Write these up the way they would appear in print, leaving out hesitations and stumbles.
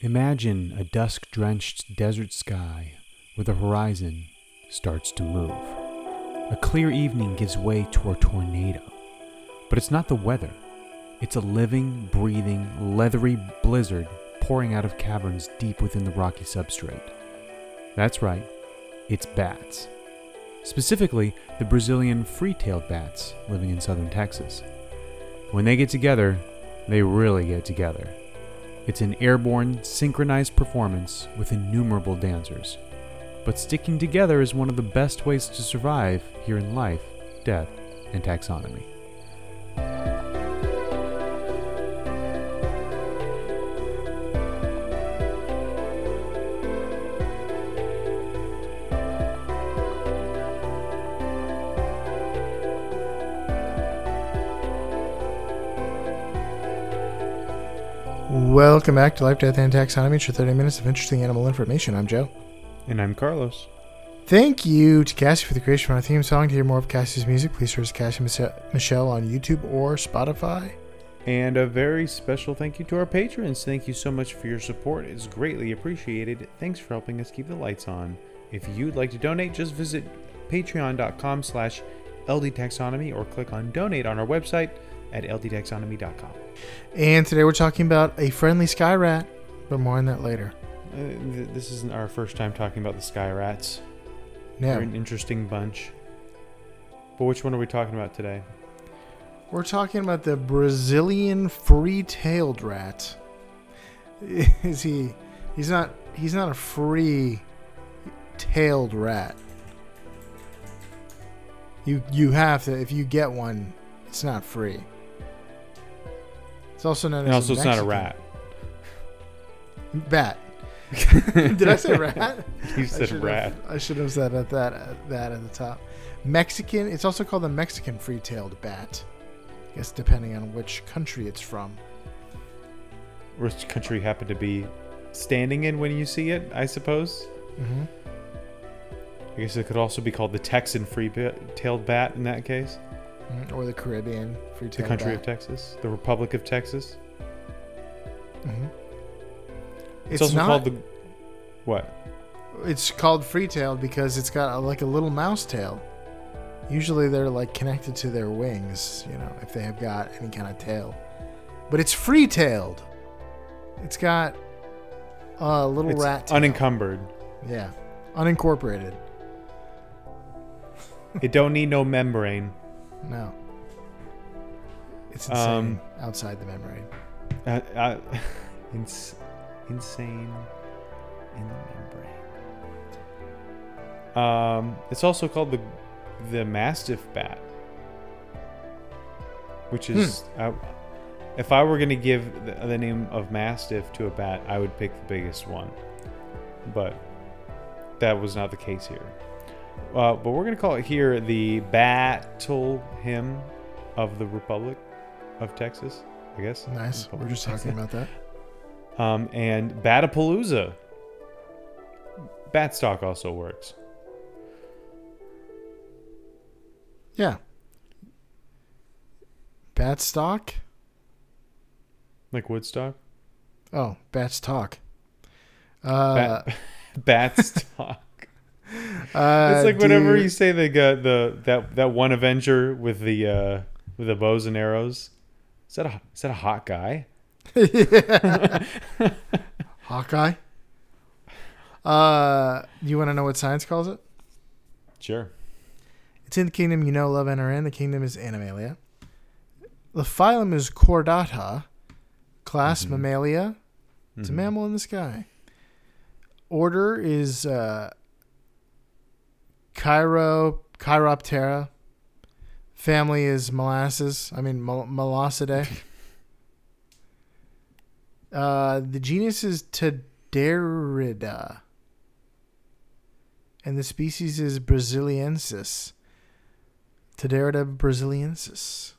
Imagine a dusk-drenched desert sky where the horizon starts to move. A clear evening gives way to a tornado. But it's not the weather. It's a living, breathing, leathery blizzard pouring out of caverns deep within the rocky substrate. That's right, it's bats. Specifically, the Brazilian free-tailed bats living in southern Texas. When they get together, they really get together. It's an airborne, synchronized performance with innumerable dancers. But sticking together is one of the best ways to survive here in life, death, and taxonomy. Welcome back to Life, Death, and Taxonomy. It's your 30 minutes of interesting animal information. I'm Joe. And I'm Carlos. Thank you to Cassie for the creation of our theme song. To hear more of Cassie's music, please search Cassie Michelle on YouTube or Spotify. And a very special thank you to our patrons. Thank you so much for your support. It's greatly appreciated. Thanks for helping us keep the lights on. If you'd like to donate, just visit patreon.com/LDTaxonomy or click on donate on our website at ldtaxonomy.com. And today we're talking about a friendly sky rat, but more on that later. This isn't our first time talking about the sky rats. No. They're an interesting bunch. But which one are we talking about today? We're talking about the Brazilian free-tailed rat. He's not a free-tailed rat. You have to, if you get one, it's not free. It's also known as it's not a rat. Bat. Did I say rat? You said rat. I should have said that at the top. Mexican. It's also called the Mexican free-tailed bat. I guess depending on which country it's from. Which country you happen to be standing in when you see it, I suppose. Mm-hmm. I guess it could also be called the Texan free-tailed bat in that case. Or the Caribbean free-tailed bat. The country of Texas. The Republic of Texas. Mm-hmm. It's also called the... What? It's called free-tailed because it's got a little mouse tail. Usually they're connected to their wings, if they have got any kind of tail. But it's free-tailed. It's got a little rat tail. Unencumbered. Yeah. Unincorporated. It don't need no membrane. No. It's insane outside the membrane. Insane in the membrane. It's also called the Mastiff bat, which is if I were going to give the name of Mastiff to a bat, I would pick the biggest one, but that was not the case here. But we're going to call it here the Battle Hymn of the Republic of Texas, I guess. Nice. We're just talking about that. And Batapalooza. Batstock also works. Yeah. Batstock? Like Woodstock? Oh, Bats talk. Batstock. It's like whenever you say they got that one Avenger with the bows and arrows. Is that a hot guy? Hawkeye? You want to know what science calls it? Sure. It's in the kingdom you know, love, and are in. The kingdom is Animalia. The phylum is Chordata. Class Mammalia. It's a mammal in the sky. Order is Chiroptera. Family is Molassidae. The genus is Tadaridae. And the species is Brasiliensis. Tadarida brasiliensis.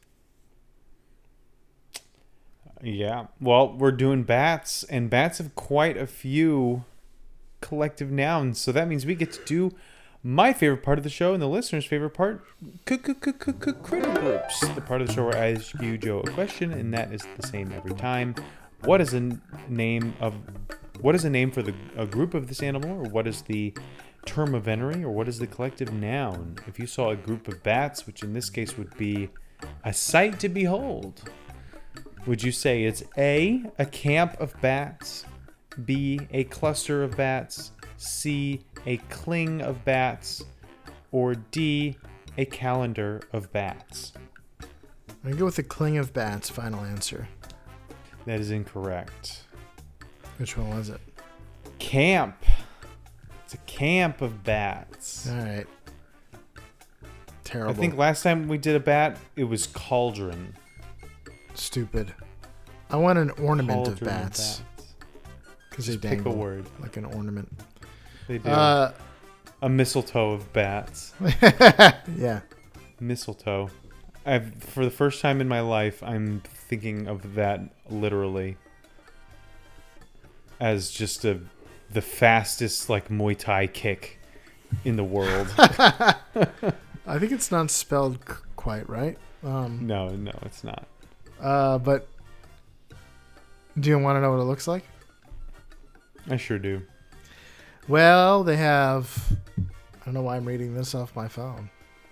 Yeah. Well, we're doing bats, and bats have quite a few collective nouns. So that means we get to do my favorite part of the show and the listener's favorite part, critter groups. The part of the show where I ask you, Joe, a question, and that is the same every time. What is the name of what is a name for a group of this animal, or what is the term of venery, or what is the collective noun? If you saw a group of bats, which in this case would be a sight to behold, would you say it's A, a camp of bats, B, a cluster of bats, C, a cling of bats, or D, a calendar of bats? I'm going to go with the cling of bats, final answer. That is incorrect. Which one was it? Camp. It's a camp of bats. All right. Terrible. I think last time we did a bat, it was cauldron. Stupid. I want an ornament of Cauldron bats. Because they Just pick a dangle word. like an ornament. They do. A mistletoe of bats. Yeah. Mistletoe. For the first time in my life, I'm thinking of that literally as just the fastest like Muay Thai kick in the world. I think it's not spelled quite right. No, it's not. But do you want to know what it looks like? I sure do. Well, they have... I don't know why I'm reading this off my phone.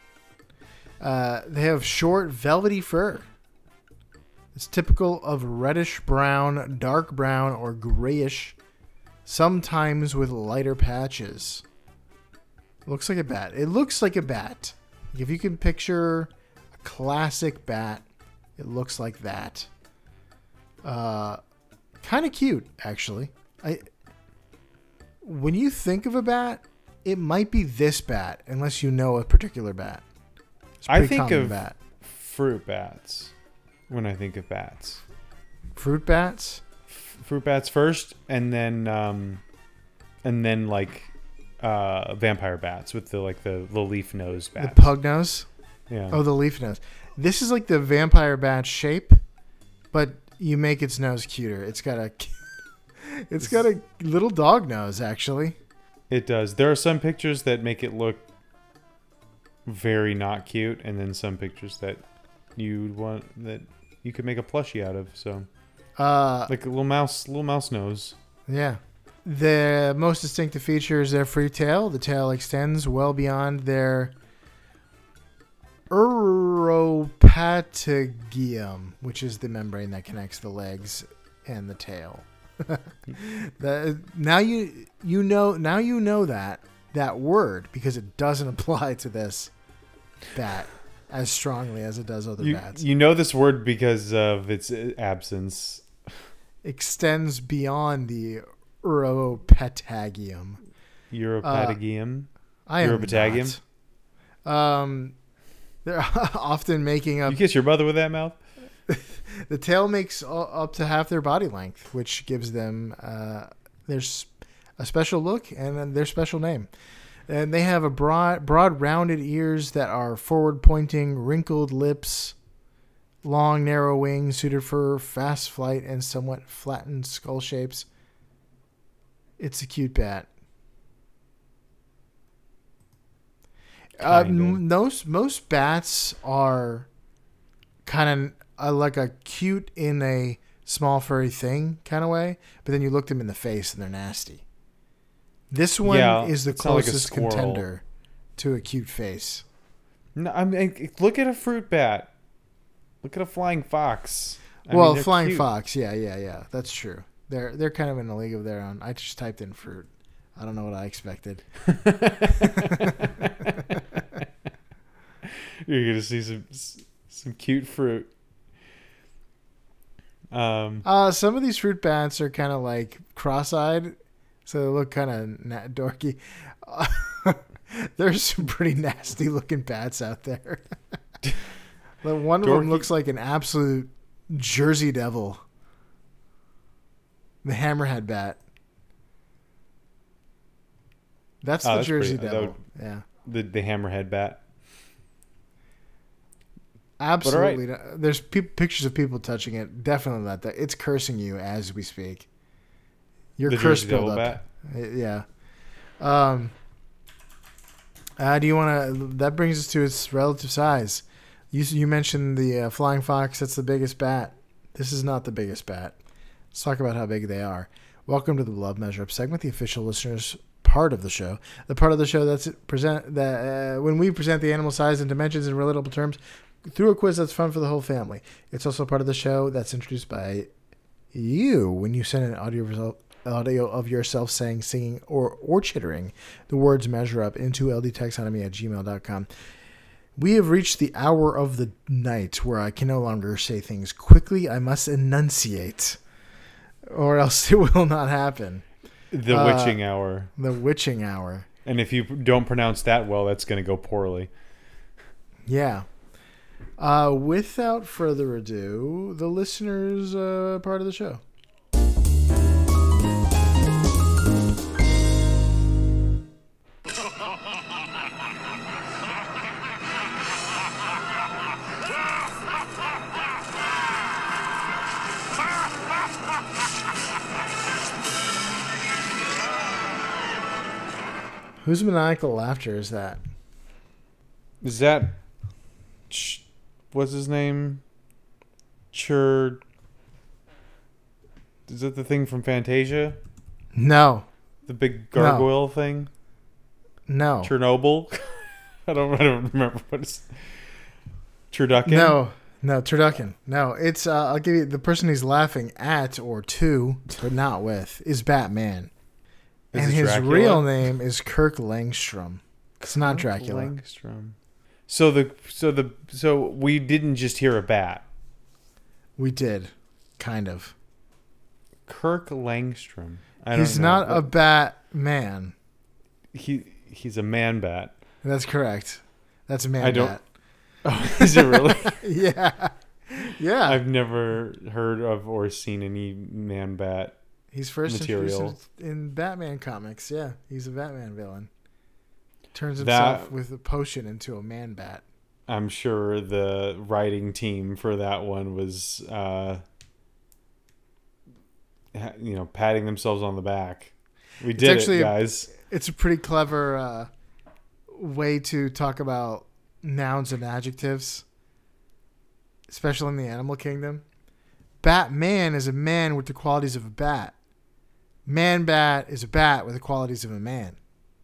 They have short, velvety fur. It's typical of reddish brown, dark brown, or grayish, sometimes with lighter patches. Looks like a bat. It looks like a bat. If you can picture a classic bat, it looks like that. Kind of cute, actually. When you think of a bat, it might be this bat, unless you know a particular bat. It's a I pretty think common of bat. fruit bats when I think of bats. Fruit bats? Fruit bats first, and then like vampire bats with the leaf nose bats. The pug nose? Yeah. Oh, the leaf nose. This is like the vampire bat shape, but you make its nose cuter. It's got a little dog nose, actually. It does. There are some pictures that make it look very not cute, and then some pictures that you could make a plushie out of. So, like a little mouse nose. Yeah. The most distinctive feature is their free tail. The tail extends well beyond their uropatagium, which is the membrane that connects the legs and the tail. Now you know that word, because it doesn't apply to this bat as strongly as it does other bats. You know this word because of its absence. Extends beyond the uropatagium. Uropatagium. I am Uropatagium. not. They're often making up. You kiss your mother with that mouth? The tail makes up to half their body length, which gives them there's a special look and their special name. And they have a broad, rounded ears that are forward-pointing, wrinkled lips, long, narrow wings suited for fast flight, and somewhat flattened skull shapes. It's a cute bat. Most bats are kind of like a cute in a small furry thing kind of way, but then you look them in the face and they're nasty. This one is the closest contender to a cute face. No, I mean, look at a fruit bat. Look at a flying fox. Flying cute. Fox, yeah. That's true. They're kind of in a league of their own. I just typed in fruit. I don't know what I expected. You're gonna see some cute fruit. Some of these fruit bats are kind of like cross-eyed, so they look kind of dorky. There's some pretty nasty looking bats out there. The one of them looks like an absolute Jersey Devil. The hammerhead bat. That's the Jersey Devil. Yeah. The hammerhead bat. Absolutely. Right. There's pictures of people touching it. Definitely not that. It's cursing you as we speak. Your curse buildup. Bat? Yeah. Do you want to? That brings us to its relative size. You mentioned the flying fox. That's the biggest bat. This is not the biggest bat. Let's talk about how big they are. Welcome to the Love Measure Up segment, the official listeners part of the show. The part of the show when we present the animal size and dimensions in relatable terms through a quiz that's fun for the whole family. It's also part of the show that's introduced by you when you send an audio of yourself saying, singing, or chittering the words measure up into ldtaxonomy@gmail.com. We have reached the hour of the night where I can no longer say things quickly. I must enunciate, or else it will not happen. The witching hour. The witching hour. And if you don't pronounce that well, that's going to go poorly. Yeah. Without further ado, the listeners' part of the show. Whose maniacal laughter is that? Is that... what's his name? Is that the thing from Fantasia? No. The big gargoyle thing? No. Chernobyl? I don't remember what it's... Turducken? No, Turducken. No, it's, I'll give you, the person he's laughing at or to, but not with, is Batman. And his Dracula? real name is Kirk Langstrom. It's not Dracula. Langstrom. So we didn't just hear a bat. We did, kind of. Kirk Langstrom. He's not a Batman. He's a man bat. That's correct. That's a man bat. Oh, is it really? Yeah. Yeah. I've never heard of or seen any man bat. He's first material. introduced in Batman comics. Yeah, he's a Batman villain. Turns himself with a potion into a man bat. I'm sure the writing team for that one was, patting themselves on the back. We did it, guys. It's a pretty clever way to talk about nouns and adjectives, especially in the animal kingdom. Batman is a man with the qualities of a bat. Man bat is a bat with the qualities of a man.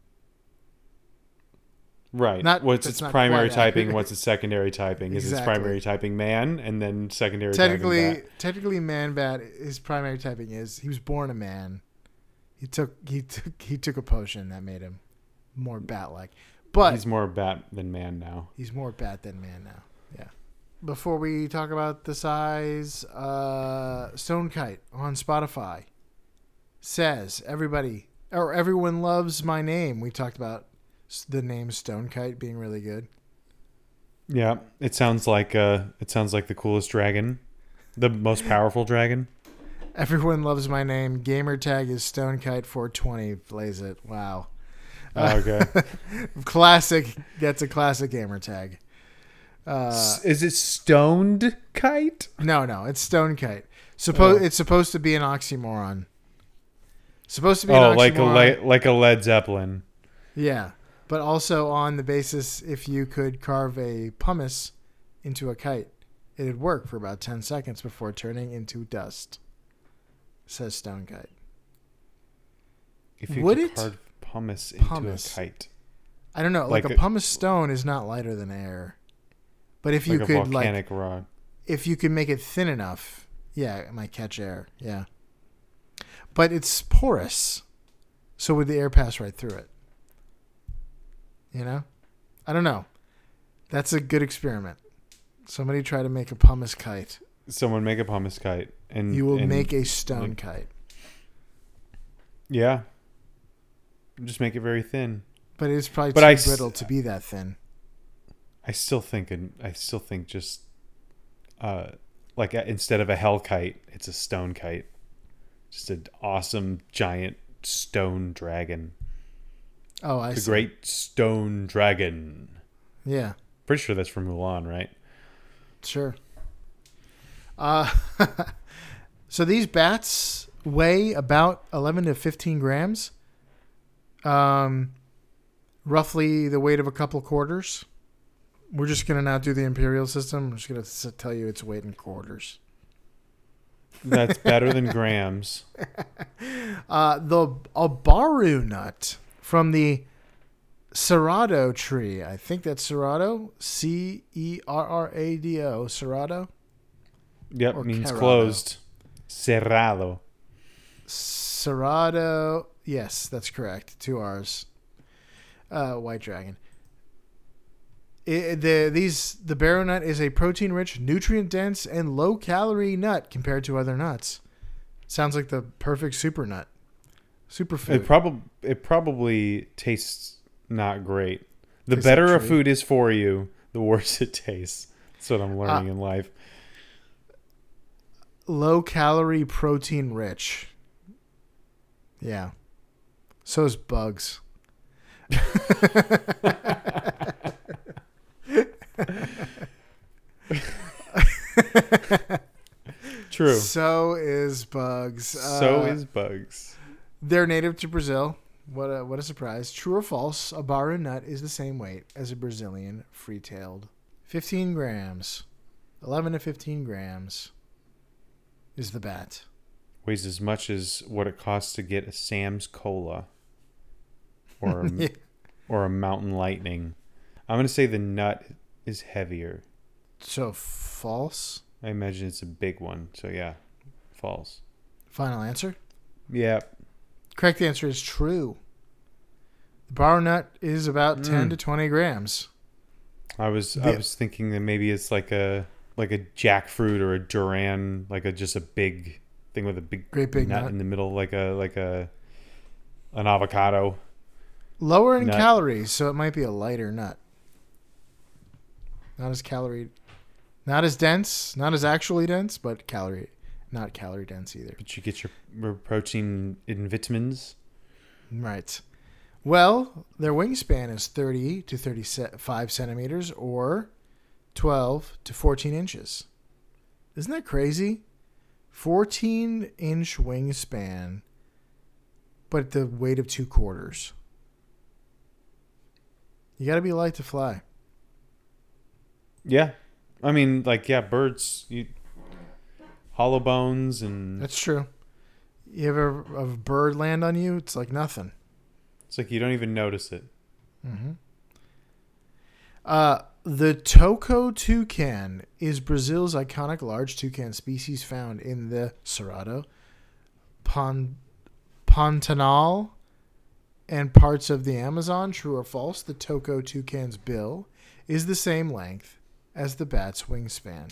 Right. What's its primary typing? What's its secondary typing? Is its primary typing man, and then secondary typing bat? Technically, man bat. His primary typing is he was born a man. He took a potion that made him more bat-like. But he's more bat than man now. He's more bat than man now. Yeah. Before we talk about the size, Stone Kite on Spotify says everyone loves my name. We talked about the name Stone Kite being really good. Yeah, it sounds like the coolest dragon, the most powerful dragon. Everyone loves my name. Gamer tag is Stone Kite 420. Blaze it. Wow. Okay. Classic. That's a classic gamer tag. Is it Stoned Kite? No, it's Stone Kite. It's supposed to be an oxymoron. Supposed to be an oxymoron. like a Led Zeppelin. Yeah, but also on the basis if you could carve a pumice into a kite, it'd work for about 10 seconds before turning into dust. Says Stone Kite. If you could carve pumice into a kite. I don't know. Like a pumice stone is not lighter than air. But if you could volcanic rod. If you could make it thin enough, yeah, it might catch air. Yeah. But it's porous. So would the air pass right through it? You know? I don't know. That's a good experiment. Somebody try to make a pumice kite. Someone make a pumice kite. And you will make a stone kite. Yeah. Just make it very thin. But it's probably too brittle to be that thin. I still think just like instead of a hell kite, it's a stone kite. Just an awesome giant stone dragon. Oh, I see. The Great Stone Dragon. Yeah. Pretty sure that's from Mulan, right? Sure. So these bats weigh about 11 to 15 grams. Roughly the weight of a couple quarters. We're just going to not do the imperial system. I'm just going to tell you its weight in quarters. That's better than grams. The Abaru nut from the Cerrado tree. I think that's Cerrado. Cerrado. Cerrado. Yep, Or means Cerrado. closed. Cerrado. Cerrado. Yes, that's correct. 2 R's. White Dragon. The Barrow nut is a protein-rich, nutrient-dense, and low-calorie nut compared to other nuts. Sounds like the perfect super nut. Superfood. It probably tastes not great. The Tastes better like a tree. food is for you, the worse it tastes. That's what I'm learning in life. Low-calorie, protein-rich. Yeah. So is bugs. True. So is bugs. So is bugs. They're native to Brazil. What a surprise. True or false, a Baru nut is the same weight as a Brazilian free-tailed. 15 grams. 11 to 15 grams is the bat. Weighs as much as what it costs to get a Sam's Cola or a, Yeah. or a Mountain Lightning. I'm going to say the nut is heavier. So false? I imagine it's a big one. So yeah, false. Final answer? Yeah. Correct answer is true. The Baru nut is about 10 to 20 grams. I was thinking that maybe it's like a jackfruit or a durian, just a big thing with a Great big nut nut. in the middle, like an avocado. Lower in Nut. calories, so it might be a lighter nut. Not as dense, not as actually dense, but not calorie dense either. But you get your protein in vitamins. Right. Well, their wingspan is 30 to 35 centimeters or 12 to 14 inches. Isn't that crazy? 14-inch wingspan, but the weight of 2 quarters. You got to be light to fly. Yeah. I mean, birds, hollow bones and That's true. You ever a bird land on you? It's like nothing. it's like you don't even notice it. Mm-hmm. The Toco toucan is Brazil's iconic large toucan species found in the Cerrado, Pantanal, and parts of the Amazon. True or false? The Toco toucan's bill is the same length as the bat's wingspan.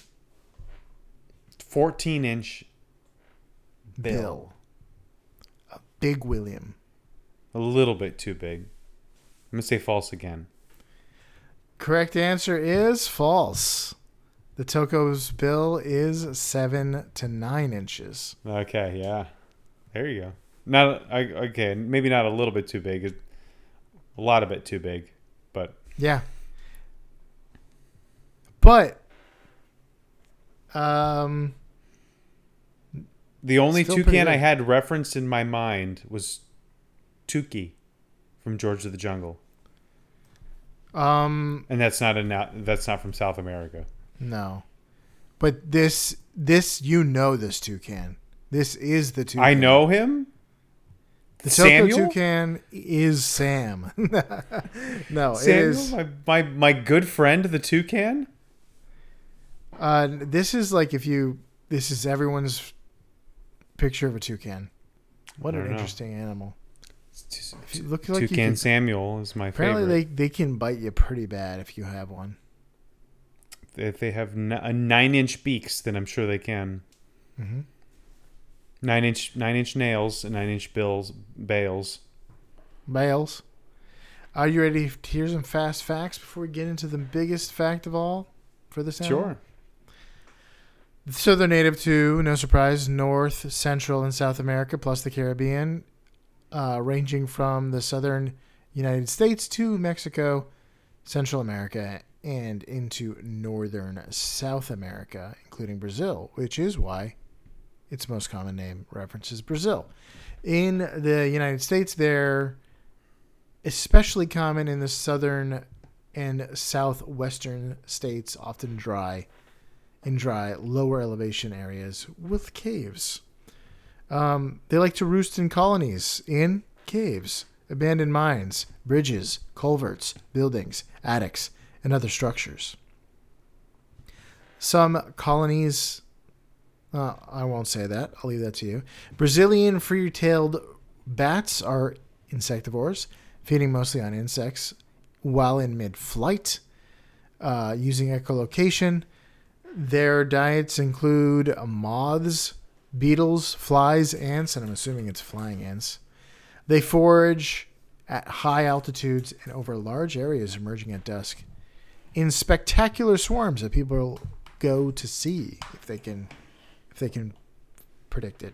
14-inch bill. A big William. A little bit too big. I'm going to say false again. Correct answer is false. The Toco's bill is 7 to 9 inches. Okay, yeah. There you go. Maybe not a little bit too big. A lot of it too big, but Yeah. But the only Still pretty toucan I good. had referenced in my mind was Tukey from George of the Jungle. And that's not from South America. No. But this this toucan. This is the toucan. I know him. The Samuel? Toco toucan is Sam. No, it Samuel, is. my good friend, the toucan. This is like this is everyone's picture of a toucan. What I an don't know. interesting animal. If you look like you Toucan could- Samuel is my Apparently, favorite. they can bite you pretty bad if you have one. If they have a 9-inch beaks, then I'm sure they can. Mm-hmm. 9-inch nails and 9-inch bales. Bales. Are you ready to hear some fast facts before we get into the biggest fact of all for this animal? Sure. So they're native to, no surprise, North, Central, and South America, plus the Caribbean, ranging from the southern United States to Mexico, Central America, and into northern South America, including Brazil, which is why its most common name references Brazil. In the United States, they're especially common in the southern and southwestern states, often dry, in dry, lower elevation areas with caves. They like to roost in colonies in caves, abandoned mines, bridges, culverts, buildings, attics, and other structures. Some colonies, I won't say that. I'll leave that to you. Brazilian free-tailed bats are insectivores, feeding mostly on insects while in mid-flight, using echolocation. Their diets include moths, beetles, flies, ants, and I'm assuming it's flying ants. They forage at high altitudes and over large areas emerging at dusk in spectacular swarms that people go to see if they can predict it.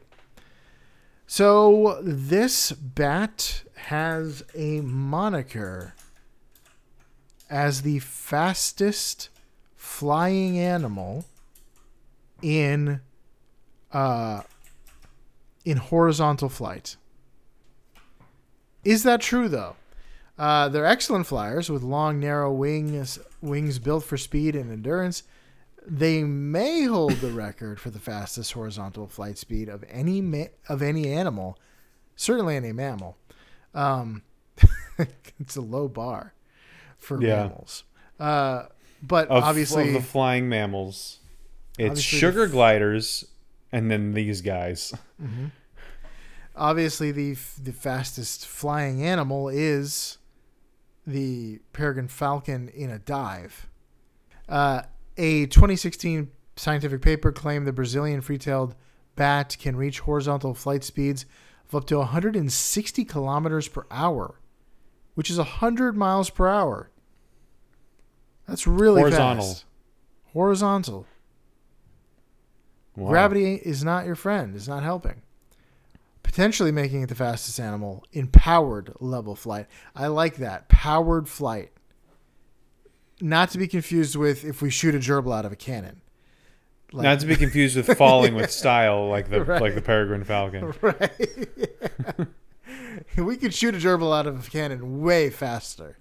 So this bat has a moniker as the fastest flying animal in horizontal flight. Is that true, though? They're excellent flyers with long, narrow wings built for speed and endurance. They may hold the record for the fastest horizontal flight speed of any animal, certainly any mammal. It's a low bar for mammals. But obviously, of the flying mammals, it's sugar gliders, and then these guys. Mm-hmm. Obviously, the fastest flying animal is the peregrine falcon in a dive. A 2016 scientific paper claimed the Brazilian free-tailed bat can reach horizontal flight speeds of up to 160 kilometers per hour, which is 100 miles per hour. That's really fast. Horizontal. Wow. Gravity is not your friend. It's not helping. Potentially making it the fastest animal in powered level flight. I like that. Powered flight. Not to be confused with if we shoot a gerbil out of a cannon. Not to be confused with falling with style like the peregrine falcon. Right. Yeah. We could shoot a gerbil out of a cannon way faster.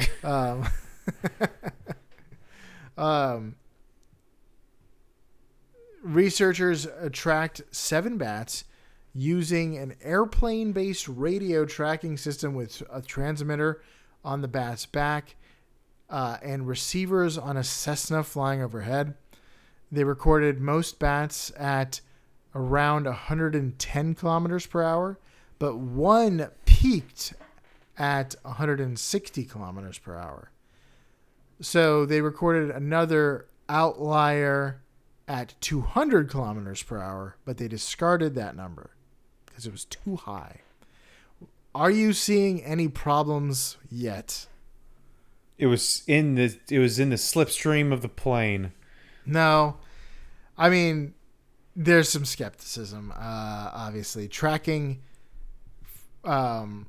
Researchers tracked 7 bats using an airplane-based radio tracking system with a transmitter on the bat's back and receivers on a Cessna flying overhead. They recorded most bats at around 110 kilometers per hour, but one peaked at 160 kilometers per hour. So they recorded another outlier at 200 kilometers per hour, but they discarded that number because it was too high. Are you seeing any problems yet? It was in the slipstream of the plane. No. I mean, there's some skepticism, obviously. Tracking the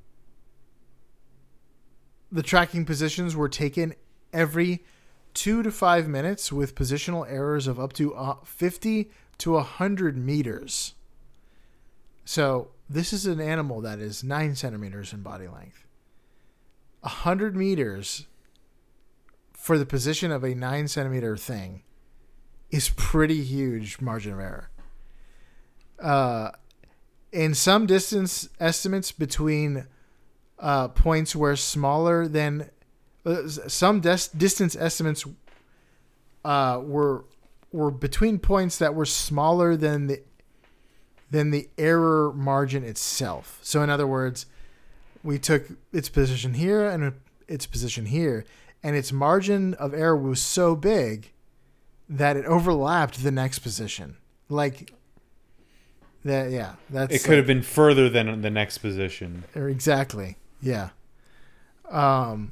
tracking positions were taken every 2 to 5 minutes with positional errors of up to 50 to 100 meters. So this is an animal that is 9 centimeters in body length. 100 meters for the position of a 9 centimeter thing is pretty huge margin of error. In some distance estimates between points where smaller than some distance estimates were between points that were smaller than the error margin itself. So in other words, we took its position here and its position here, and its margin of error was so big that it overlapped the next position. Like that, yeah. That's it could have been further than the next position. Exactly. Yeah. Why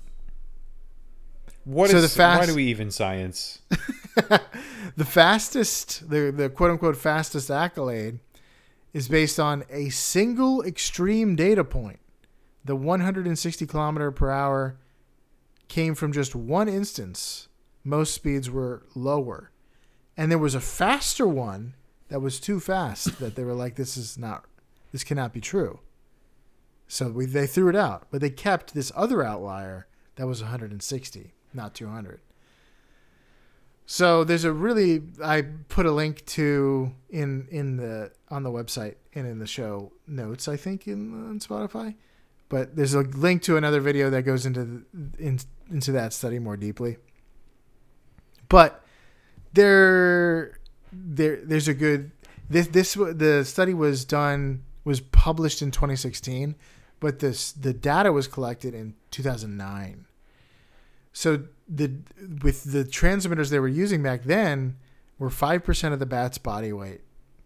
do we even science? The fastest, the quote unquote fastest accolade is based on a single extreme data point. The 160 kilometer per hour came from just one instance. Most speeds were lower. And there was a faster one that was too fast that they were like, this cannot be true. So they threw it out, but they kept this other outlier that was 160, not 200. So there's I put a link to on the website and in the show notes, I think on Spotify, but there's a link to another video that goes into that study more deeply. But there's a good the study was published in 2016, but the data was collected in 2009. So with the transmitters they were using back then were 5% of the bat's body weight.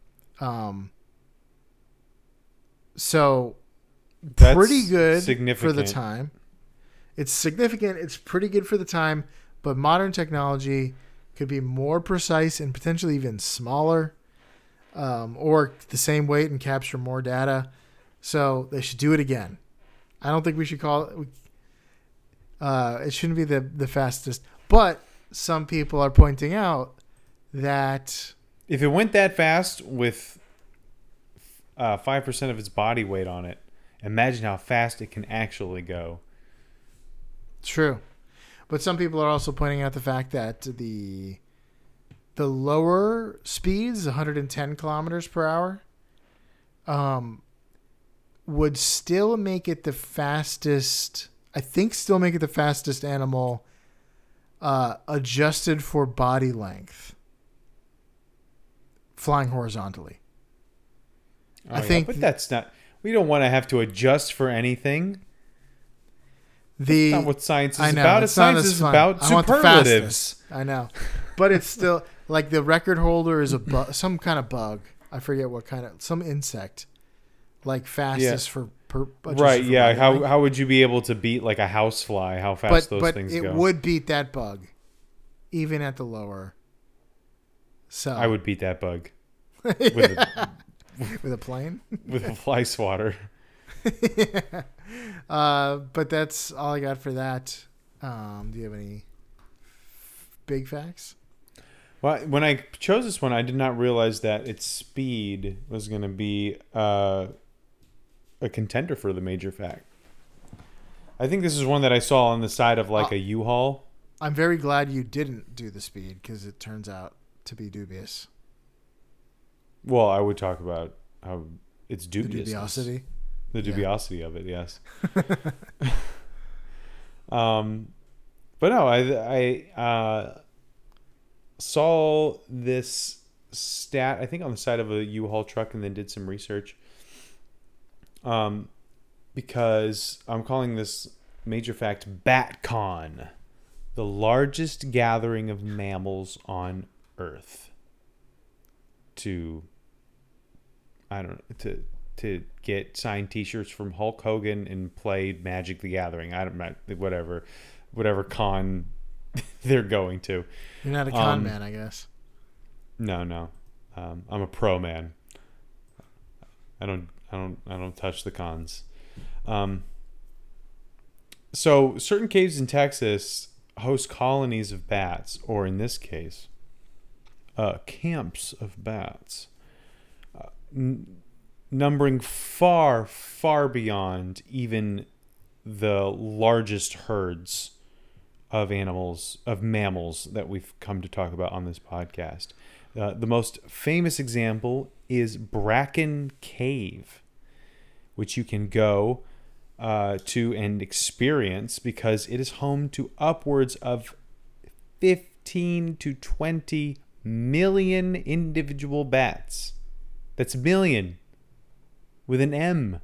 So That's pretty good significant. for the time. It's significant. It's pretty good for the time, but modern technology could be more precise and potentially even smaller, or the same weight and capture more data. So they should do it again. I don't think we should call it. It shouldn't be the fastest, but some people are pointing out that if it went that fast with 5% of its body weight on it, imagine how fast it can actually go. True, but some people are also pointing out the fact that the lower speeds, 110 kilometers per hour, would still make it the fastest. I think still make it the fastest animal adjusted for body length, flying horizontally. I think, but that's not. We don't want to have to adjust for anything. That's not what science is about. Science is about superlatives. I know, but it's still like the record holder is some kind of bug. I forget what kind of some insect, like fastest for. Right, yeah. How would you be able to beat like a housefly? How fast those things go? But it would beat that bug, even at the lower. So I would beat that bug with a plane, with a fly swatter. Yeah. But that's all I got for that. Do you have any big facts? Well, when I chose this one, I did not realize that its speed was going to be a contender for the major fact. I think this is one that I saw on the side of like a U-Haul. I'm very glad you didn't do the speed because it turns out to be dubious. Well, I would talk about how it's dubious. The dubiosity of it, yes. But no, I saw this stat, I think on the side of a U-Haul truck, and then did some research. Because I'm calling this major fact BatCon, the largest gathering of mammals on Earth. To get signed T-shirts from Hulk Hogan and play Magic the Gathering. Whatever con they're going to. You're not a con man, I guess. No. I'm a pro man. I don't touch the cons. So certain caves in Texas host colonies of bats, or in this case, camps of bats, numbering far, far beyond even the largest herds of mammals that we've come to talk about on this podcast. The most famous example is Bracken Cave, which you can go to and experience because it is home to upwards of 15 to 20 million individual bats. That's million with an M.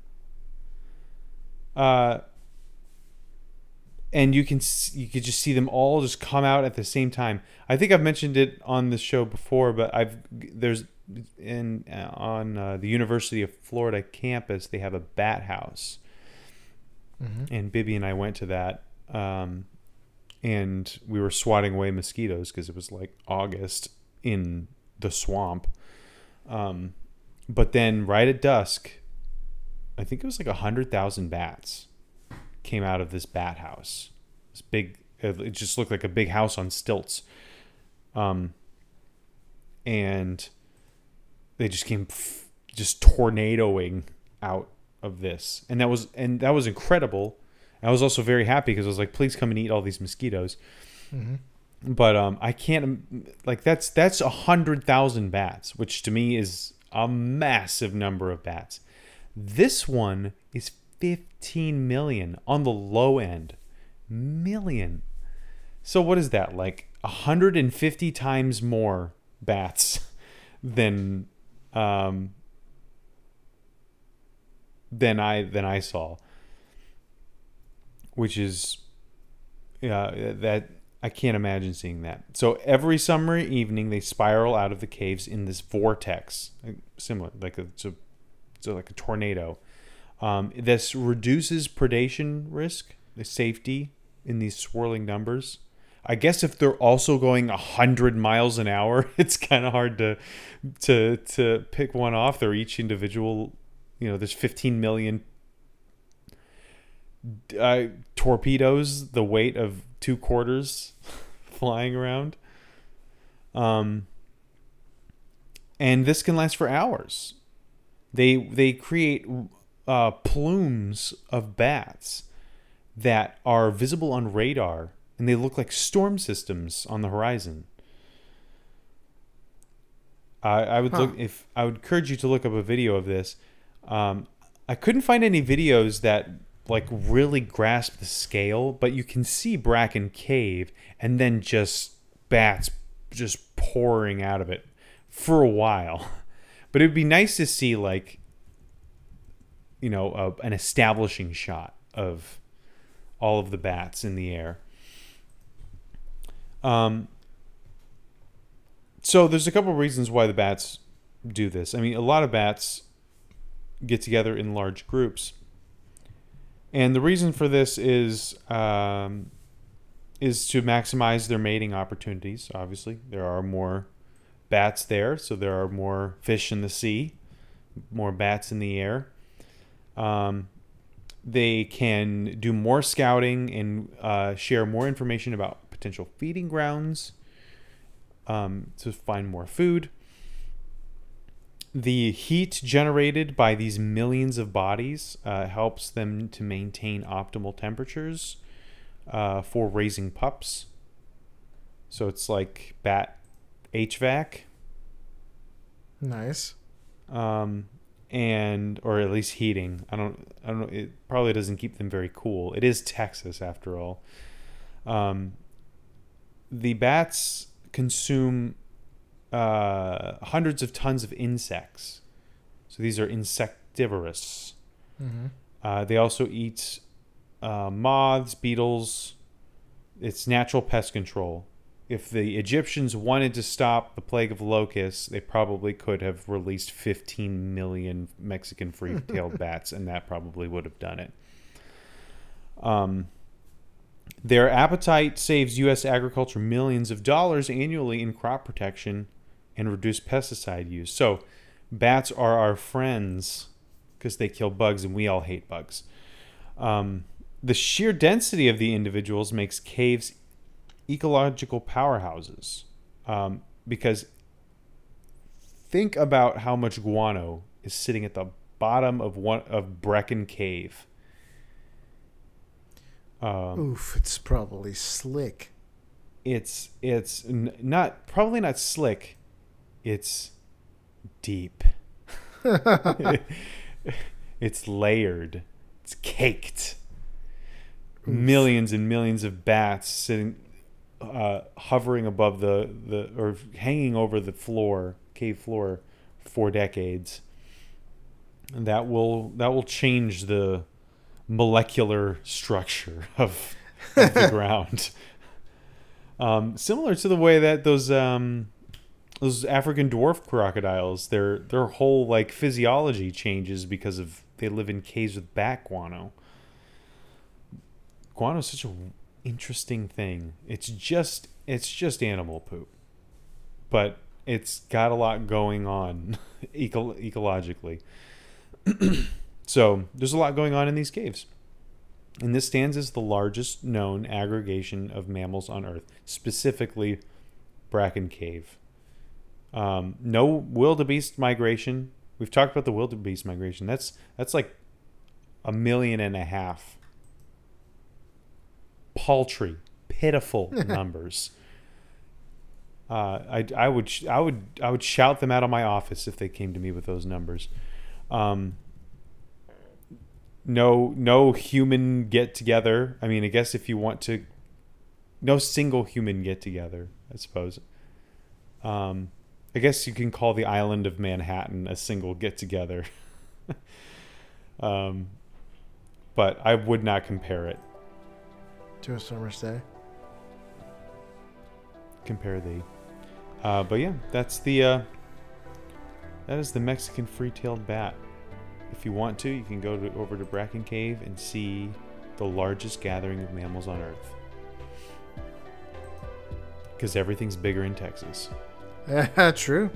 And you could just see them all just come out at the same time. I think I've mentioned it on the show before, but on the University of Florida campus, they have a bat house. Mm-hmm. And Bibby and I went to that, and we were swatting away mosquitoes because it was like August in the swamp. But then right at dusk, I think it was like 100,000 bats came out of this bat house. This big, it just looked like a big house on stilts. And they just came just tornadoing out of this. And that was incredible. I was also very happy because I was like, please come and eat all these mosquitoes. Mm-hmm. But I can't, like, that's 100,000 bats, which to me is a massive number of bats. This one is 15 million on the low end. Million. So what is that? Like 150 times more bats than I saw, which is that I can't imagine seeing that. So every summer evening they spiral out of the caves in this vortex, similar like a tornado. This reduces predation risk, the safety in these swirling numbers. I guess if they're also going 100 miles an hour, it's kind of hard to pick one off. They're each individual. There's 15 million torpedoes, the weight of 2 quarters, flying around. And this can last for hours. They create plumes of bats that are visible on radar, and they look like storm systems on the horizon. I would encourage you to look up a video of this. I couldn't find any videos that like really grasp the scale, but you can see Bracken Cave and then just bats just pouring out of it for a while. But it'd be nice to see like, an establishing shot of all of the bats in the air. So there's a couple of reasons why the bats do this. I mean, a lot of bats get together in large groups. And the reason for this is to maximize their mating opportunities. Obviously, there are more bats there, so there are more fish in the sea, more bats in the air. They can do more scouting and share more information about potential feeding grounds to find more food. The heat generated by these millions of bodies helps them to maintain optimal temperatures for raising pups. So it's like bat HVAC. Nice. And or at least heating. I don't know. It probably doesn't keep them very cool. It is Texas after all. The bats consume hundreds of tons of insects. So these are insectivorous. Mm-hmm. They also eat moths, beetles. It's natural pest control. If the Egyptians wanted to stop the plague of locusts, they probably could have released 15 million Mexican free-tailed bats, and that probably would have done it. Their appetite saves U.S. agriculture millions of dollars annually in crop protection and reduced pesticide use. So bats are our friends because they kill bugs, and we all hate bugs. The sheer density of the individuals makes caves ecological powerhouses, because think about how much guano is sitting at the bottom of Bracken Cave. Oof, it's probably slick. It's probably not slick. It's deep. It's layered. It's caked. Oof. Millions and millions of bats sitting, hovering above the or hanging over the cave floor for decades. And that will change the molecular structure of the ground. Similar to the way that those African dwarf crocodiles, their whole like physiology changes because of they live in caves with bat guano. Guano is such an interesting thing. It's just animal poop, but it's got a lot going on ecologically. So there's a lot going on in these caves. And this stands as the largest known aggregation of mammals on Earth, specifically Bracken Cave. No wildebeest migration. We've talked about the wildebeest migration. That's like 1.5 million. Paltry, pitiful numbers. I would shout them out of my office if they came to me with those numbers. No human get together. I mean, I guess if you want to, no single human get together, I suppose. I guess you can call the island of Manhattan a single get together. But I would not compare it. To a summer's day. Compare the. But yeah, that is the Mexican free-tailed bat. If you want to, you can go over to Bracken Cave and see the largest gathering of mammals on Earth. Because everything's bigger in Texas. Yeah, true.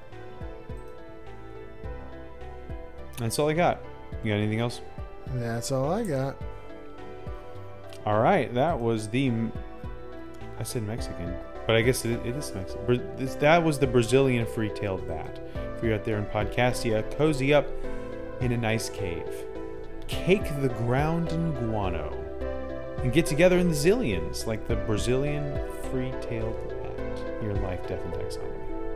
That's all I got. You got anything else? That's all I got. All right, that was I said Mexican, but I guess it is Mexican. That was the Brazilian free-tailed bat. If you're out there in Podcastia, cozy up in a nice cave. Cake the ground in guano. And get together in the zillions, like the Brazilian free-tailed bat. Your life, death, and taxonomy.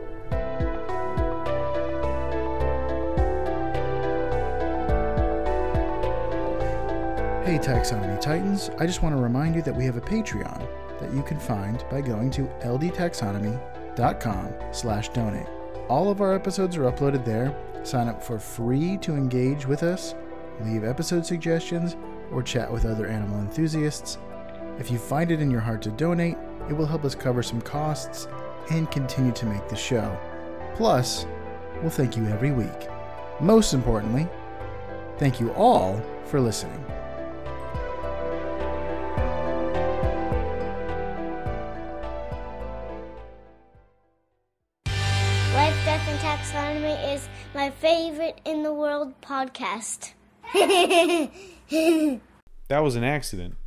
Hey Taxonomy Titans, I just want to remind you that we have a Patreon that you can find by going to ldtaxonomy.com/donate. All of our episodes are uploaded there. Sign up for free to engage with us, leave episode suggestions, or chat with other animal enthusiasts. If you find it in your heart to donate, it will help us cover some costs and continue to make the show. Plus, we'll thank you every week. Most importantly, thank you all for listening. Life, Death, and Taxonomy is my favorite in the world podcast. That was an accident.